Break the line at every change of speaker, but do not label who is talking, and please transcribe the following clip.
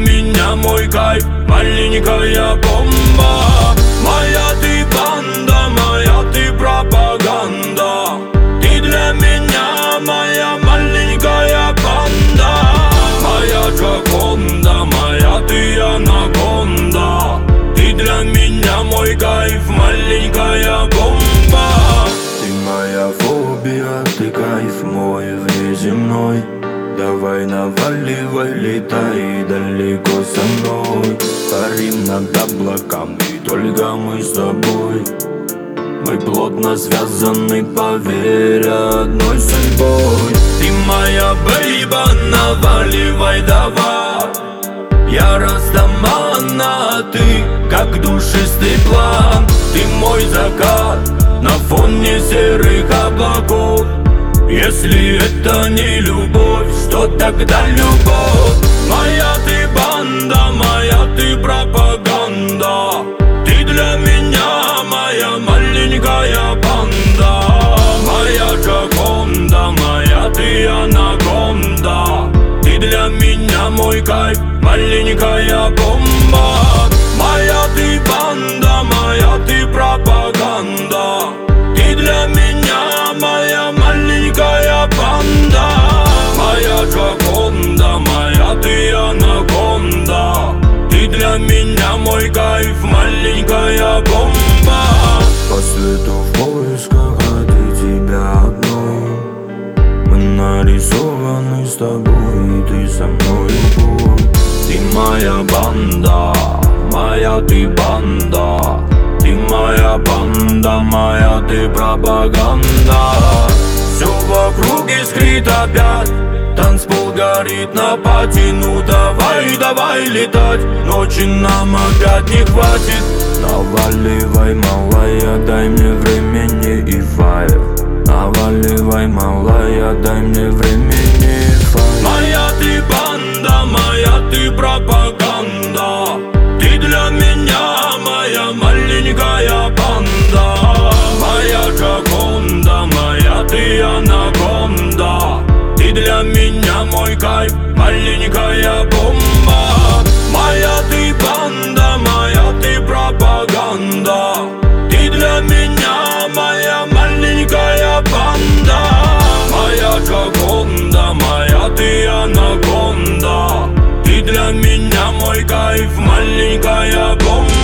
меня мой кайф, маленькая бомба. Моя ты банда, моя ты пропаганда. Ты для меня моя маленькая банда. Моя Джаконда, моя ты анаконда. Ты для меня мой кайф, маленькая бомба. Ты моя фобия, ты кайф мой внеземной. Давай наваливай, летай далеко со мной. Парим над облаками, только мы с тобой. Мы плотно связаны, поверь, одной судьбой. Ты моя бейба, наваливай давай. Я растамана, а ты как душистый план. Ты мой закат на фоне серых облаков. Если это не любовь, что тогда любовь? Моя ты банда, моя ты пропаганда. Ты для меня моя маленькая банда. Моя Джаконда, моя ты анаконда. Ты для меня мой кайф, маленькая бомба. Моя ты банда, моя ты пропаганда. Ты для меня моя маленькая банда. Моя Джаконда, моя ты анаконда. Ты для меня мой кайф, маленькая бомба. По свету в поисках, а ты тебя одной. Мы нарисованы с тобой, и ты со мной любовь. Ты моя банда, моя ты банда. Ты моя банда, моя ты пропаганда. Все вокруг искрит опять, танцпол горит на пати. Ну давай, давай летать, ночи нам опять не хватит. Наваливай, малая, дай мне времени и фаер. Наваливай, малая, дай мне времени и фаер. Моя ты банда, моя ты пропаганда. Ты для меня моя маленькая банда. Моя Джаконда, моя ты анаконда. Ты для меня мой кайф, маленькая бомба. Моя ты банда, моя ты пропаганда. Ты для меня моя маленькая банда. Моя Джаконда, моя ты анаконда. Ты для меня мой кайф, маленькая бомба.